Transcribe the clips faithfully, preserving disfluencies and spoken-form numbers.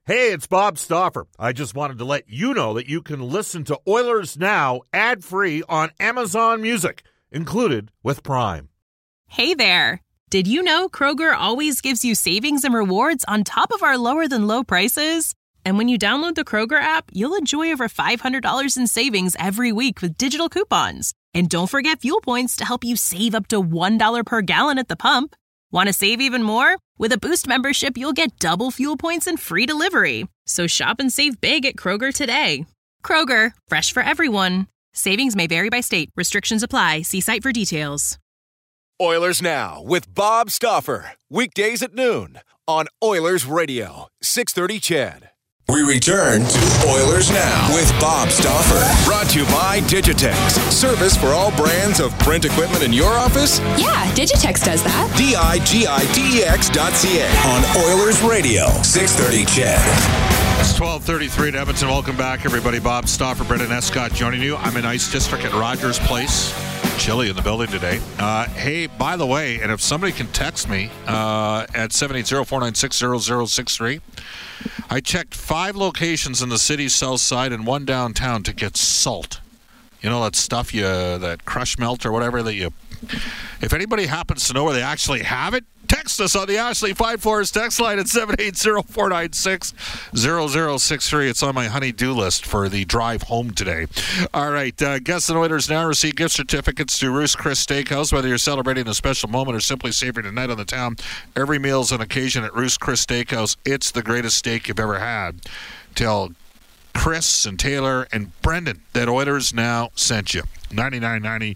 Hey, it's Bob Stauffer. I just wanted to let you know that you can listen to Oilers Now ad-free on Amazon Music, included with Prime. Hey there. Did you know Kroger always gives you savings and rewards on top of our lower-than-low prices? And when you download the Kroger app, you'll enjoy over five hundred dollars in savings every week with digital coupons. And don't forget fuel points to help you save up to one dollar per gallon at the pump. Want to save even more? With a Boost membership, you'll get double fuel points and free delivery. So shop and save big at Kroger today. Kroger, fresh for everyone. Savings may vary by state. Restrictions apply. See site for details. Oilers Now with Bob Stauffer. Weekdays at noon on Oilers Radio, six thirty C H E D. We return to Oilers Now with Bob Stauffer. Brought to you by Digitex. Service for all brands of print equipment in your office? Yeah, Digitex does that. D I G I T E X dot C A. On Oilers Radio, six thirty C H E D. It's twelve thirty-three at Edmonton. Welcome back, everybody. Bob Stauffer, Brendan Escott joining you. I'm in Ice District at Rogers Place. Chilly in the building today. Uh, hey, by the way, and if somebody can text me uh, at seven eight zero, four nine six, zero zero six three, I checked five locations in the city's south side and one downtown to get salt. You know, that stuff, you that crush melt or whatever that you... If anybody happens to know where they actually have it, text us on the Ashley Fine Floors text line at seven eight zero, four nine six, zero zero six three. It's on my honey-do list for the drive home today. All right, uh, guests and Oilers Now receive gift certificates to Ruth's Chris Steakhouse. Whether you're celebrating a special moment or simply savoring a night on the town, every meal's an occasion at Ruth's Chris Steakhouse. It's the greatest steak you've ever had. Tell Chris and Taylor and Brendan that Oilers Now sent you. ninety-nine ninety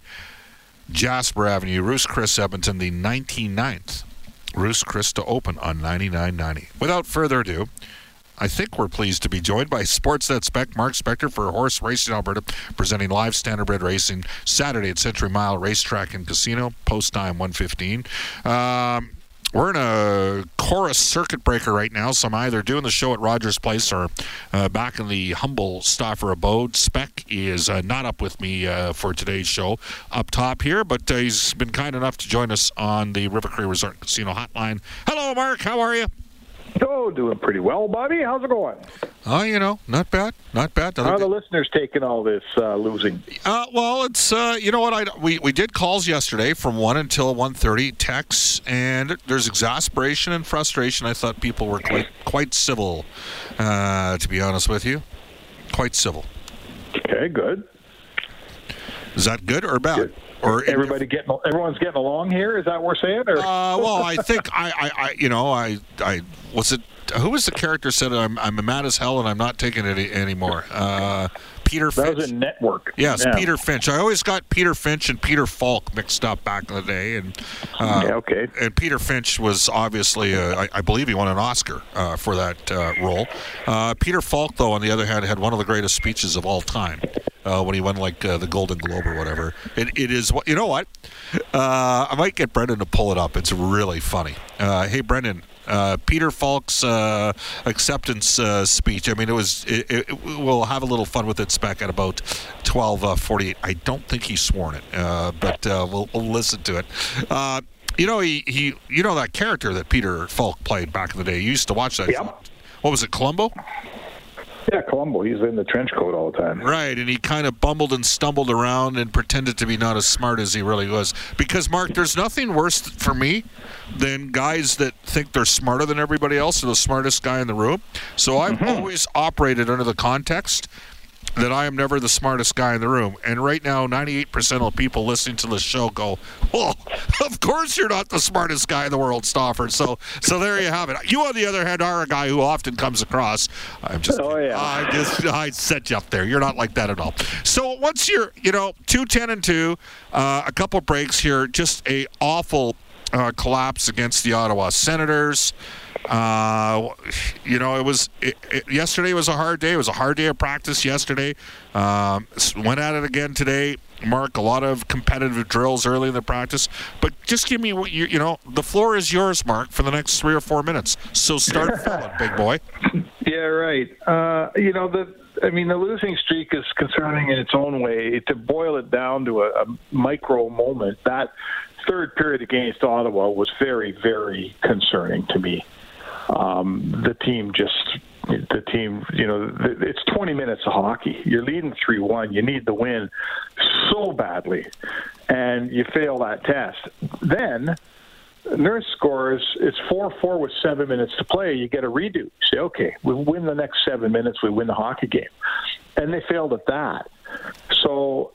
Jasper Avenue, Ruth's Chris, Edmonton, the ninety-ninth Ruth's Chris to open on ninety-nine ninety. Without further ado, I think we're pleased to be joined by Sportsnet Spec Mark Spector for Horse Racing Alberta, presenting live standardbred racing Saturday at Century Mile Racetrack and Casino, post time one fifteen. Um, we're in a chorus circuit breaker right now, so I'm either doing the show at Rogers Place or uh, back in the humble Stauffer abode. Spec is uh, not up with me uh, for today's show up top here, but uh, he's been kind enough to join us on the River Cree Resort Casino hotline. Hello, Mark. How are you? Oh, doing pretty well, Bobby. How's it going? Oh, you know, not bad, not bad. How are the listeners taking all this uh, losing? Uh, well, it's uh, you know what I we we did calls yesterday from one until one thirty, texts, and there's exasperation and frustration. I thought people were quite quite civil, uh, to be honest with you, quite civil. Okay, good. Is that good or bad? Good. Or everybody getting everyone's getting along here? Is that what we're saying? Or? Uh, well, I think I, I, I, you know, I, I was it. Who was the character said I'm I'm mad as hell and I'm not taking it anymore? Uh, Peter Finch. That was a network. Yes, yeah. Peter Finch. I always got Peter Finch and Peter Falk mixed up back in the day, and uh, yeah, okay. And Peter Finch was obviously, uh, I, I believe, he won an Oscar uh, for that uh, role. Uh, Peter Falk, though, on the other hand, had one of the greatest speeches of all time. Uh, when he won like uh, the Golden Globe or whatever. It, it is what you know. What uh, I might get Brendan to pull it up. It's really funny. Uh, hey, Brendan. Uh, Peter Falk's uh, acceptance uh, speech. I mean, it was. It, it, we'll have a little fun with it, Spec, at about twelve forty-eight. I don't think he's sworn it, uh, but uh, we'll, we'll listen to it. Uh, you know, he, he. You know that character that Peter Falk played back in the day. You used to watch that. Yep. What was it, Columbo? Yeah, Columbo. He's in the trench coat all the time. Right, and he kind of bumbled and stumbled around and pretended to be not as smart as he really was. Because, Mark, there's nothing worse for me than guys that think they're smarter than everybody else or the smartest guy in the room. So I've mm-hmm. always operated under the context that I am never the smartest guy in the room. And right now, ninety-eight percent of people listening to the show go, well, of course you're not the smartest guy in the world, Stauffer. So so there you have it. You, on the other hand, are a guy who often comes across. I'm just, oh, yeah. I just, I set you up there. You're not like that at all. So once you're, you know, two ten and two, uh, a couple breaks here, just a awful uh, collapse against the Ottawa Senators. Uh, you know, it was it, it, yesterday was a hard day. It was a hard day of practice yesterday. Um, went at it again today. Mark, a lot of competitive drills early in the practice. But just give me what you you know. The floor is yours, Mark, for the next three or four minutes. So start filling, big boy. Yeah, right. Uh, you know the. I mean, the losing streak is concerning in its own way. To boil it down to a, a micro moment, that third period against Ottawa was very, very concerning to me. Um, the team just game, you know, it's twenty minutes of hockey. You're leading three one. You need the win so badly, and you fail that test. Then Nurse scores. It's four four with seven minutes to play. You get a redo. You say, okay, we win the next seven minutes. We win the hockey game. And they failed at that. So,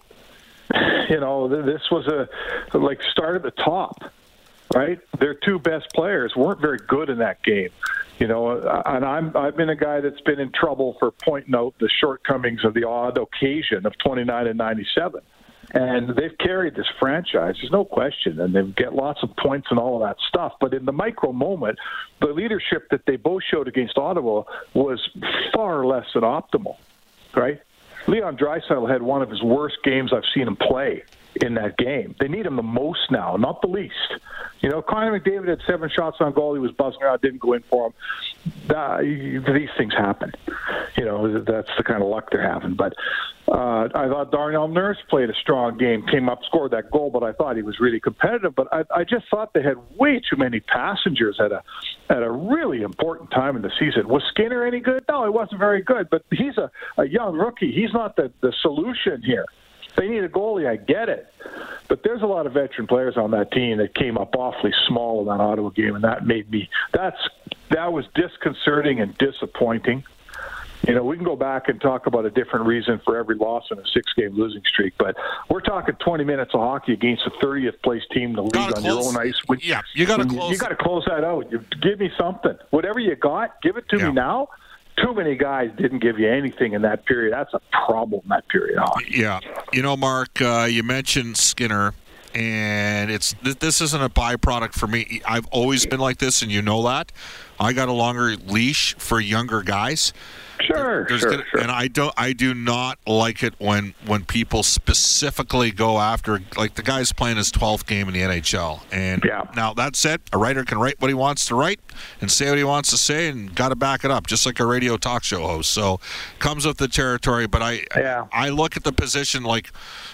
you know, this was a, like, start at the top, right? Their two best players weren't very good in that game. You know, and I'm, I've been a guy that's been in trouble for pointing out the shortcomings of the odd occasion of twenty-nine and ninety-seven. And they've carried this franchise, there's no question, and they've got lots of points and all of that stuff. But in the micro moment, the leadership that they both showed against Ottawa was far less than optimal, right? Leon Draisaitl had one of his worst games I've seen him play in that game. They need him the most now, not the least. You know, Connor McDavid had seven shots on goal. He was buzzing around, didn't go in for him. Uh, these things happen. You know, that's the kind of luck they're having. But uh, I thought Darnell Nurse played a strong game, came up, scored that goal, but I thought he was really competitive. But I, I just thought they had way too many passengers at a at a really important time in the season. Was Skinner any good? No, he wasn't very good. But he's a, a young rookie. He's not the, the solution here. They need a goalie, I get it. But there's a lot of veteran players on that team that came up awfully small in that Ottawa game, and that made me that's that was disconcerting and disappointing. You know, we can go back and talk about a different reason for every loss in a six-game losing streak, but we're talking twenty minutes of hockey against the thirtieth place team in the league on close, your own ice. When, yeah, you got to close. You got to close that out. You, give me something. Whatever you got, give it to yeah. me now. Too many guys didn't give you anything in that period. That's a problem, that period. Huh? Yeah. You know, Mark, uh, you mentioned Skinner, and it's th- this isn't a byproduct for me. I've always been like this, and you know that. I got a longer leash for younger guys. Sure, There's sure, gonna, sure. And I don't, I do not like it when when people specifically go after, like the guy's playing his twelfth game in the N H L. And yeah. Now that said, a writer can write what he wants to write and say what he wants to say, and got to back it up, just like a radio talk show host. So comes with the territory. But I, yeah. I, I look at the position like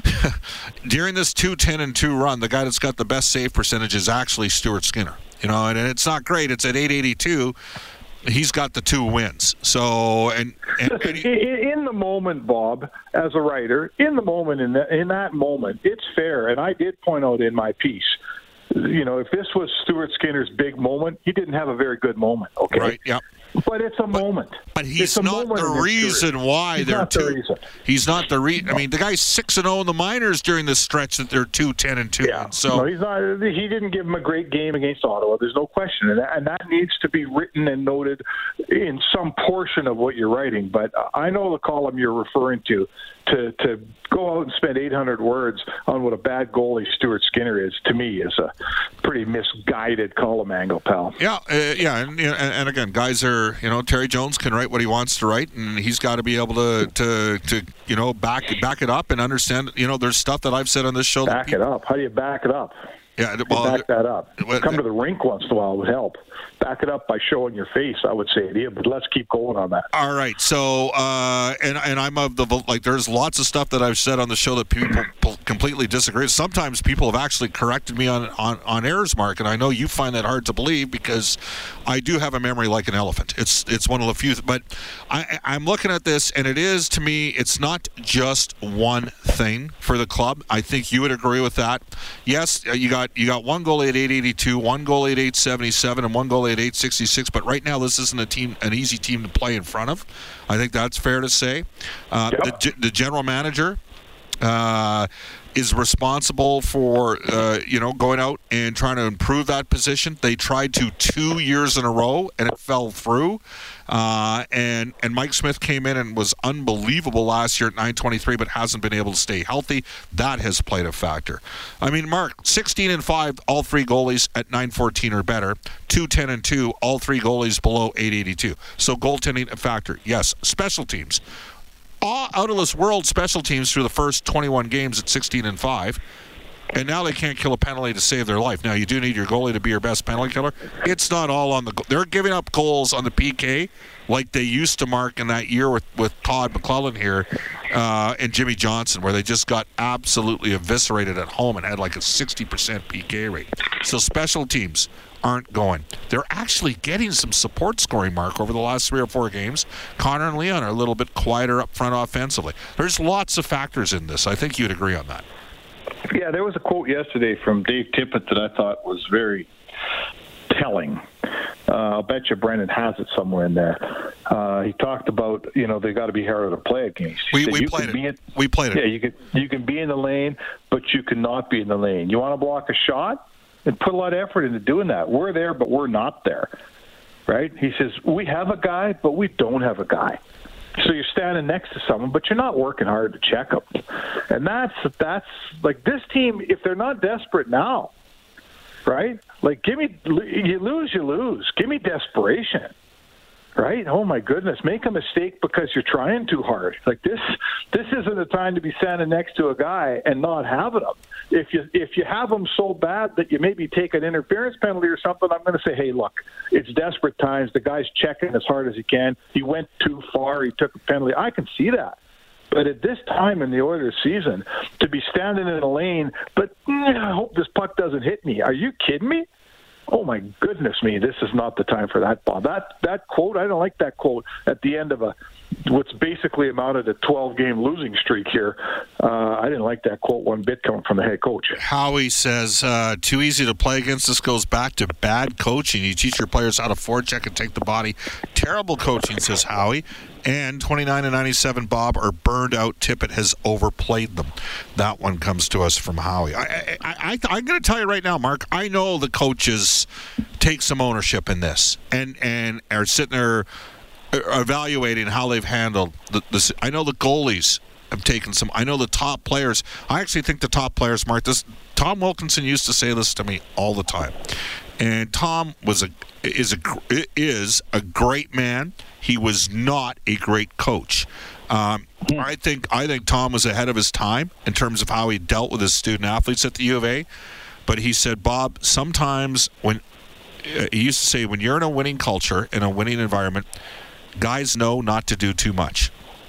during this two ten and two run, the guy that's got the best save percentage is actually Stuart Skinner. You know, and, and it's not great. It's at eight eighty-two. He's got the two wins. So, and, and, Listen, and he, in, in the moment, Bob, as a writer, in the moment, in, the, in that moment, it's fair. And I did point out in my piece, you know, if this was Stuart Skinner's big moment, he didn't have a very good moment. Okay, right? Yeah. But it's a but, moment. But he's not not the reason why he's they're not two. The reason. He's not the reason. I mean, the guy's six and zero in the minors during this stretch that they're two ten and two. Yeah. And so no, he's not. He didn't give him a great game against Ottawa. There's no question, and that, and that needs to be written and noted in some portion of what you're writing. But I know the column you're referring to. To to go out and spend eight hundred words on what a bad goalie Stuart Skinner is, to me, is a pretty misguided column angle, pal. Yeah, uh, yeah, and, and and again, guys are, you know, Terry Jones can write what he wants to write, and he's got to be able to to to you know back back it up and understand. You know, there's stuff that I've said on this show. Back it up. How do you back it up? Yeah, well, back that up. Well, Come to the rink once in a while would help. Back it up by showing your face, I would say to you, but let's keep going on that. All right, so uh, and and I'm of the like. There's lots of stuff that I've said on the show that people completely disagree. Sometimes people have actually corrected me on, on, on errors, Mark, and I know you find that hard to believe because I do have a memory like an elephant. It's it's one of the few. But I, I'm looking at this, and it is, to me, it's not just one thing for the club. I think you would agree with that. Yes, you got you got one goalie at eight eighty-two, one goalie at eight seventy-seven, and one goalie at eight sixty-six. But right now, this isn't a team, an easy team to play in front of. I think that's fair to say. Uh, yep. the, the general manager uh, is responsible for uh, you know going out and trying to improve that position. They tried to two years in a row, and it fell through. Uh, and and Mike Smith came in and was unbelievable last year at nine twenty-three, but hasn't been able to stay healthy. That has played a factor. I mean, Mark, sixteen and five, all three goalies at nine fourteen or better. two ten and two, all three goalies below eight eighty-two. So goaltending a factor. Yes, special teams. All out of this world special teams through the first twenty-one games at sixteen and five. And now they can't kill a penalty to save their life. Now, you do need your goalie to be your best penalty killer. It's not all on the – they're giving up goals on the P K like they used to, Mark, in that year with, with Todd McClellan here uh, and Jimmy Johnson, where they just got absolutely eviscerated at home and had like a sixty percent P K rate. So special teams, aren't going. They're actually getting some support scoring, Mark, over the last three or four games. Connor and Leon are a little bit quieter up front offensively. There's lots of factors in this. I think you'd agree on that. Yeah, there was a quote yesterday from Dave Tippett that I thought was very telling. Uh, I'll bet you Brendan has it somewhere in there. Uh, he talked about, you know, they got to be harder to play against. We, we played it. In, we played it. Yeah, you can you can be in the lane, but you cannot be in the lane. You want to block a shot, and put a lot of effort into doing that. We're there, but we're not there, right? He says we have a guy, but we don't have a guy. So you're standing next to someone, but you're not working hard to check them. And that's that's like this team. If they're not desperate now. Right? Like, give me, you lose, you lose. Give me desperation. Right? Oh, my goodness. Make a mistake because you're trying too hard. Like, this this isn't a time to be standing next to a guy and not having him. If you if you have him so bad that you maybe take an interference penalty or something, I'm going to say, hey, look, it's desperate times. The guy's checking as hard as he can. He went too far. He took a penalty. I can see that. But at this time in the Oilers season, to be standing in a lane, but mm, I hope this puck doesn't hit me. Are you kidding me? Oh, my goodness me, this is not the time for that, Bob. That that quote, I don't like that quote at the end of a what's basically amounted a twelve-game losing streak here. Uh, I didn't like that quote one bit coming from the head coach. Howie says, uh, too easy to play against. This goes back to bad coaching. You teach your players how to forecheck and take the body. Terrible coaching, says Howie. And twenty-nine and ninety-seven, Bob, are burned out. Tippett has overplayed them. That one comes to us from Howie. I, I, I, I'm going to tell you right now, Mark, I know the coaches take some ownership in this and, and are sitting there evaluating how they've handled the, this. I know the goalies have taken some. I know the top players. I actually think the top players, Mark, this, Tom Wilkinson used to say this to me all the time. And Tom was a is a is a great man. He was not a great coach. Um, I think I think Tom was ahead of his time in terms of how he dealt with his student athletes at the U of A. But he said, Bob, sometimes when uh, he used to say, when you're in a winning culture, in a winning environment, guys know not to do too much.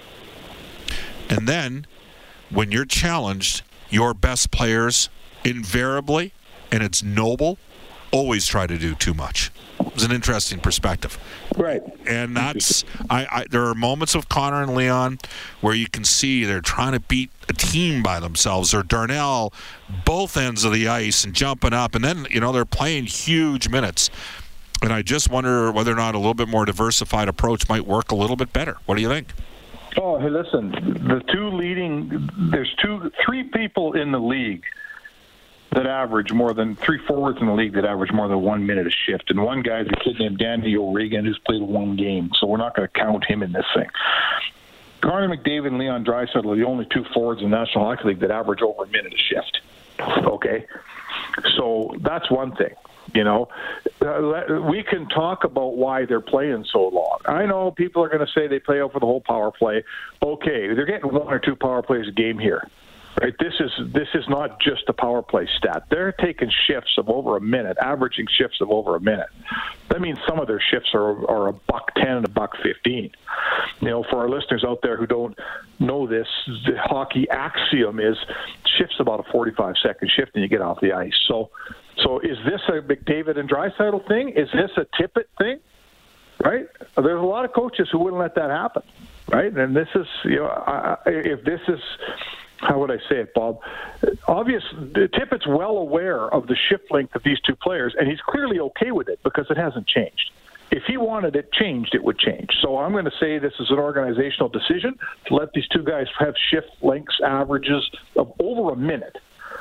And then when you're challenged, your best players invariably, and it's noble, always try to do too much. It was an interesting perspective. Right. And that's, I, I there are moments of Connor and Leon where you can see they're trying to beat a team by themselves, or Darnell, both ends of the ice and jumping up. And then, you know, they're playing huge minutes. And I just wonder whether or not a little bit more diversified approach might work a little bit better. What do you think? Oh, hey, listen, the two leading, there's two, three people in the league that average more than, three forwards in the league that average more than one minute a shift. And one guy's a kid named Danny O'Regan who's played one game, so we're not going to count him in this thing. Connor McDavid and Leon Draisaitl are the only two forwards in the National Hockey League that average over a minute a shift. Okay? So that's one thing. You know, uh, we can talk about why they're playing so long. I know people are going to say they play out for the whole power play. Okay, they're getting one or two power plays a game here. Right? This is this is not just a power play stat. They're taking shifts of over a minute, averaging shifts of over a minute. That means some of their shifts are are a buck ten and a buck fifteen. You know, for our listeners out there who don't know this, the hockey axiom is shifts about a forty-five second shift and you get off the ice. So, so is this a McDavid and Draisaitl thing? Is this a Tippett thing? Right? There's a lot of coaches who wouldn't let that happen. Right? And this is, you know, I, if this is. How would I say it, Bob? Obvious, Tippett's well aware of the shift length of these two players, and he's clearly okay with it because it hasn't changed. If he wanted it changed, it would change. So I'm going to say this is an organizational decision to let these two guys have shift lengths averages of over a minute.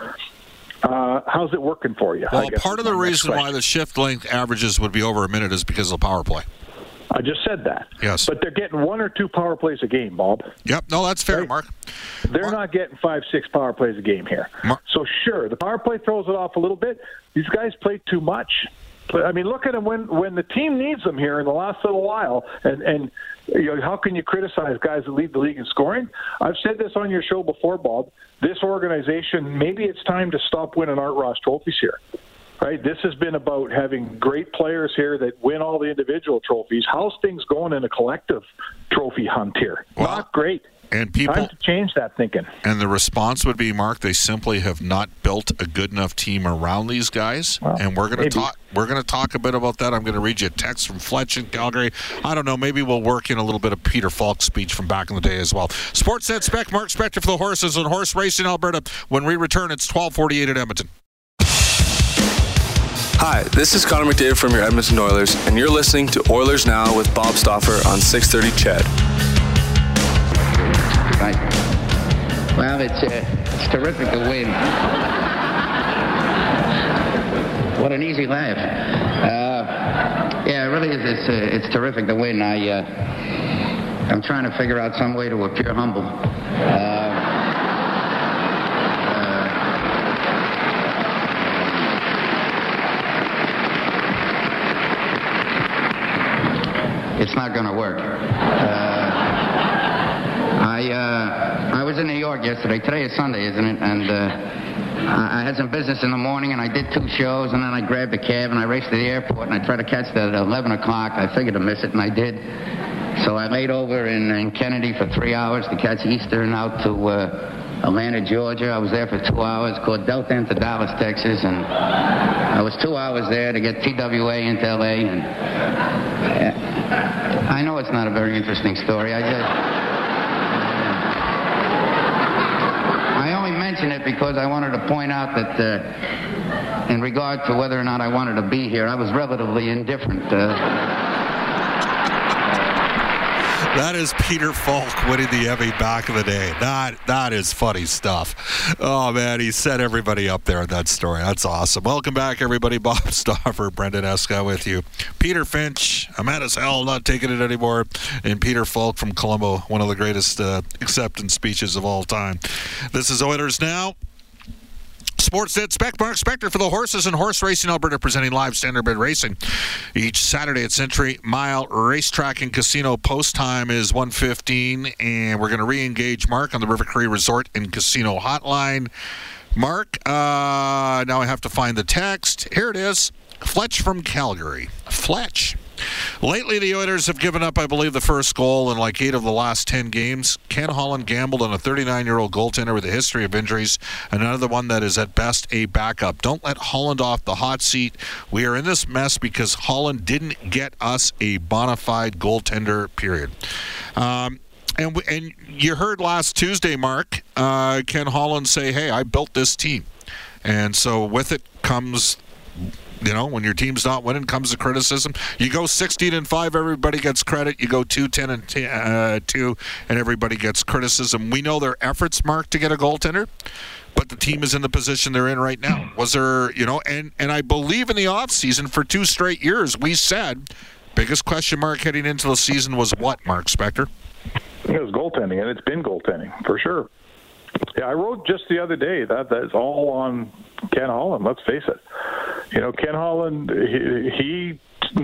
Uh, how's it working for you? Well, part of the reason why the shift length averages would be over a minute is because of the power play. I just said that. Yes. But they're getting one or two power plays a game, Bob. Yep. No, that's fair, right? Mark. They're Mark. not getting five, six power plays a game here. Mark. So, sure, the power play throws it off a little bit. These guys play too much. But, I mean, look at them when, when the team needs them here in the last little while. And, and you know, how can you criticize guys that lead the league in scoring? I've said this on your show before, Bob. This organization, maybe it's time to stop winning Art Ross trophies here. Right? This has been about having great players here that win all the individual trophies. How's things going in a collective trophy hunt here? Well, Not great. And people, time to change that thinking. And the response would be, Mark, they simply have not built a good enough team around these guys. Well, and we're going to talk. We're going to talk a bit about that. I'm going to read you a text from Fletch in Calgary. I don't know. Maybe we'll work in a little bit of Peter Falk's speech from back in the day as well. Sportsnet Spec, Mark Spector for the horses and horse racing Alberta. When we return, it's twelve forty-eight at Edmonton. Hi, this is Connor McDavid from your Edmonton Oilers, and you're listening to Oilers Now with Bob Stauffer on six thirty C H E D. Right. Well, it's uh, it's terrific to win. What an easy laugh. Uh, yeah, it really is. It's uh, it's terrific to win. I uh, I'm trying to figure out some way to appear humble. Uh, uh, it's not going to work. Uh, I uh, I was in New York yesterday. Today is Sunday, isn't it? And uh, I had some business in the morning, and I did two shows, and then I grabbed a cab, and I raced to the airport, and I tried to catch that at eleven o'clock. I figured to miss it, and I did. So I laid over in, in Kennedy for three hours to catch Eastern out to uh, Atlanta, Georgia. I was there for two hours, caught Delta into Dallas, Texas, and I was two hours there to get T W A into L A. And uh, I know it's not a very interesting story. I just... I only mention it because I wanted to point out that uh, in regard to whether or not I wanted to be here, I was relatively indifferent. Uh, That is Peter Falk winning the Emmy back in the day. That That is funny stuff. Oh, man, he set everybody up there in that story. That's awesome. Welcome back, everybody. Bob Stauffer, Brendan Escott with you. Peter Finch, I'm mad as hell, not taking it anymore. And Peter Falk from Colombo, one of the greatest uh, acceptance speeches of all time. This is Oilers Now. Sportsnet Spec, Mark Spector for the horses and horse racing Alberta, presenting live standardbred racing each Saturday at Century Mile Racetrack and Casino. Post time is one fifteen, and we're going to re-engage Mark on the River Cree Resort and Casino hotline. Mark, uh, now I have to find the text. Here it is. Fletch from Calgary. Fletch. Lately, the Oilers have given up, I believe, the first goal in like eight of the last ten games. Ken Holland gambled on a thirty-nine-year-old goaltender with a history of injuries, another one that is at best a backup. Don't let Holland off the hot seat. We are in this mess because Holland didn't get us a bona fide goaltender, period. Um, and, and you heard last Tuesday, Mark, uh, Ken Holland say, hey, I built this team. And so with it comes... You know, when your team's not winning, comes the criticism. You go sixteen and five, everybody gets credit. You go two ten and two, and everybody gets criticism. We know their efforts, Mark, to get a goaltender, but the team is in the position they're in right now. Was there, you know, and, and I believe in the offseason for two straight years, we said biggest question mark heading into the season was what, Mark Spector? It was goaltending, and it's been goaltending, for sure. Yeah, I wrote just the other day that that's all on Ken Holland, let's face it. You know, Ken Holland, he, he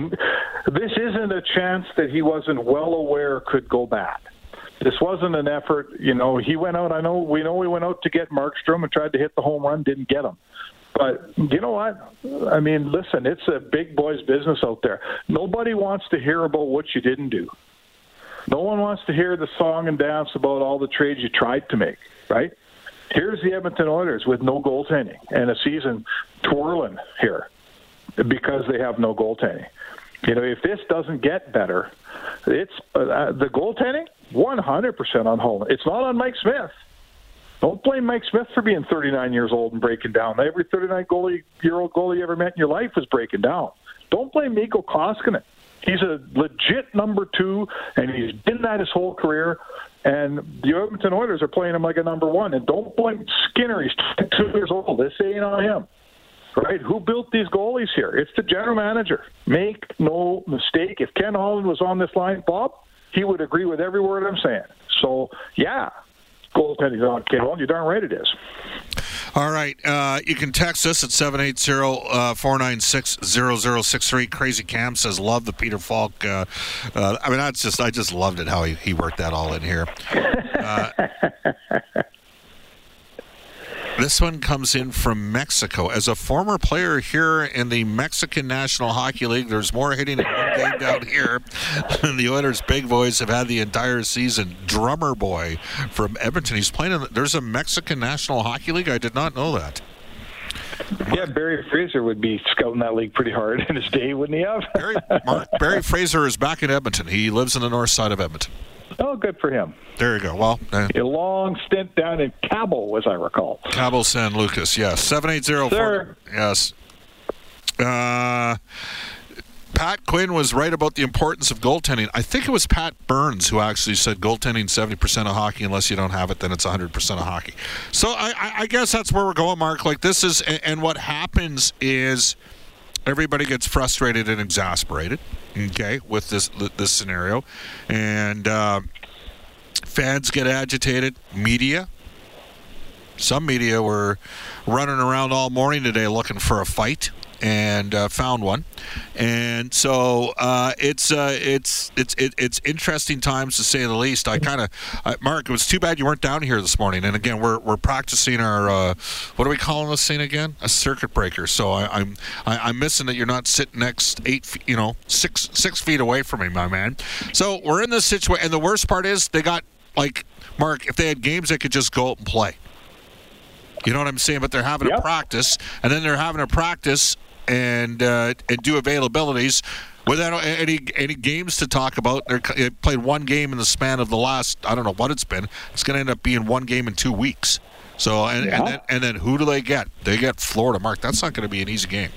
this isn't a chance that he wasn't well aware could go bad. This wasn't an effort, you know, he went out, I know, we know he went out to get Markstrom and tried to hit the home run, didn't get him. But you know what? I mean, listen, it's a big boy's business out there. Nobody wants to hear about what you didn't do. No one wants to hear the song and dance about all the trades you tried to make, right? Here's the Edmonton Oilers with no goaltending and a season twirling here because they have no goaltending. You know, if this doesn't get better, it's uh, the goaltending, one hundred percent on Holland. It's not on Mike Smith. Don't blame Mike Smith for being thirty-nine years old and breaking down. Every thirty-nine-year-old goalie you ever met in your life was breaking down. Don't blame Mikko Koskinen. He's a legit number two, and he's been that his whole career. And the Edmonton Oilers are playing him like a number one. And don't blame Skinner. He's twenty-two years old. This ain't on him. Right? Who built these goalies here? It's the general manager. Make no mistake. If Ken Holland was on this line, Bob, he would agree with every word I'm saying. So, yeah, goaltending's on Ken Holland. You're darn right it is. All right. Uh, you can text us at seven eight zero, four nine six, zero zero six three. Crazy Cam says, love the Peter Falk. Uh, uh, I mean, that's just, I just loved it how he, he worked that all in here. Uh, This one comes in from Mexico. As a former player here in the Mexican National Hockey League, there's more hitting in one game down here than the Oilers' big boys have had the entire season. Drummer Boy from Edmonton. He's playing in, there's a Mexican National Hockey League? I did not know that. Yeah, Barry Fraser would be scouting that league pretty hard in his day, wouldn't he have? Barry, Mark, Barry Fraser is back in Edmonton. He lives in the north side of Edmonton. Oh, good for him. There you go. Well, uh, a long stint down in Cabo, as I recall. Cabo San Lucas, yes. seven eight zero four. Yes. Uh, Pat Quinn was right about the importance of goaltending. I think it was Pat Burns who actually said goaltending seventy percent of hockey. Unless you don't have it, then it's one hundred percent of hockey. So I, I, I guess that's where we're going, Mark. Like this is, and, and what happens is everybody gets frustrated and exasperated, okay, with this this scenario. And uh, fans get agitated. Media. Some media were running around all morning today looking for a fight. And uh, found one, and so uh, it's uh, it's it's it, it's interesting times to say the least. I kind of, uh, Mark, it was too bad you weren't down here this morning. And again, we're we're practicing our uh, what are we calling this thing again? A circuit breaker. So I, I'm I, I'm missing that you're not sitting next eight, feet, you know, six six feet away from me, my man. So we're in this situation, and the worst part is they got like Mark. If they had games, they could just go out and play. You know what I'm saying? But they're having yep. a practice, and then they're having a practice. And uh, and do availabilities without any any games to talk about. They're, they played one game in the span of the last, I don't know what it's been. It's going to end up being one game in two weeks. So and yeah. and, then, and then who do they get? They get Florida. Mark, that's not going to be an easy game.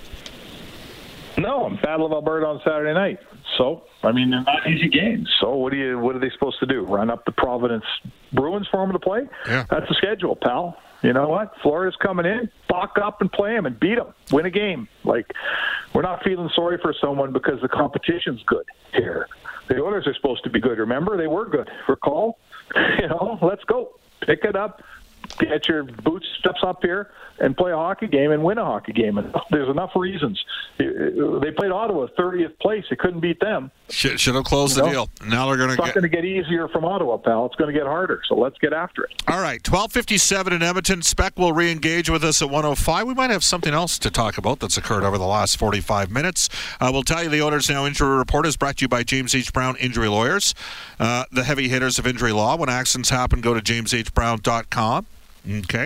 No, Battle of Alberta on Saturday night. So I mean, they're not easy games. So what do you what are they supposed to do? Run up the Providence Bruins for them to play? Yeah, that's the schedule, pal. You know what? Florida's coming in, buck up and play them and beat them, win a game. Like, we're not feeling sorry for someone because the competition's good here. The Oilers are supposed to be good. Remember, they were good. Recall? You know, let's go. Pick it up. Get your bootstraps up here and play a hockey game and win a hockey game. And there's enough reasons. They played Ottawa thirtieth place. They couldn't beat them. Should, should have closed you the know? deal. Now they're going to get... It's not going to get easier from Ottawa, pal. It's going to get harder. So let's get after it. All right. twelve fifty-seven in Edmonton. Speck will re-engage with us at one oh five. We might have something else to talk about that's occurred over the last forty-five minutes. Uh, we'll tell you the Oilers Now Injury Report is brought to you by James H. Brown Injury Lawyers, uh, the heavy hitters of injury law. When accidents happen, go to james h brown dot com. Okay.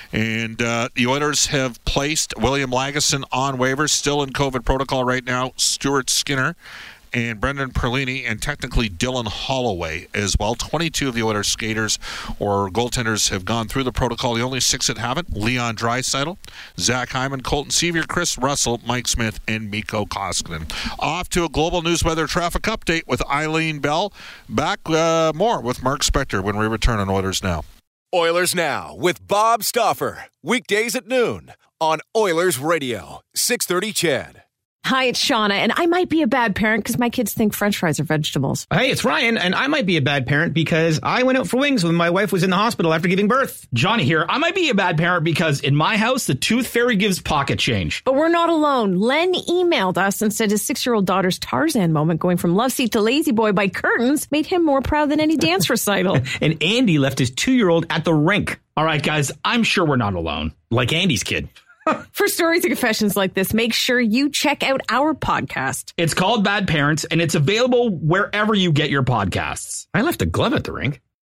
And uh, the Oilers have placed William Lagesson on waivers, still in COVID protocol right now. Stuart Skinner and Brendan Perlini, and technically Dylan Holloway as well. twenty-two of the Oilers skaters or goaltenders have gone through the protocol. The only six that haven't: Leon Draisaitl, Zach Hyman, Colton Sevier, Chris Russell, Mike Smith, and Mikko Koskinen. Off to a global news weather traffic update with Eileen Bell. Back uh, more with Mark Spector when we return on Oilers Now. Oilers Now with Bob Stauffer. Weekdays at noon on Oilers Radio, six thirty C H E D. Hi, it's Shauna, and I might be a bad parent because my kids think French fries are vegetables. Hey, it's Ryan, and I might be a bad parent because I went out for wings when my wife was in the hospital after giving birth. Johnny here. I might be a bad parent because in my house, the tooth fairy gives pocket change. But we're not alone. Len emailed us and said his six-year-old daughter's Tarzan moment going from love seat to lazy boy by curtains made him more proud than any dance recital. And Andy left his two-year-old at the rink. All right, guys, I'm sure we're not alone. Like Andy's kid. For stories and confessions like this, make sure you check out our podcast. It's called Bad Parents, and it's available wherever you get your podcasts. I left a glove at the rink.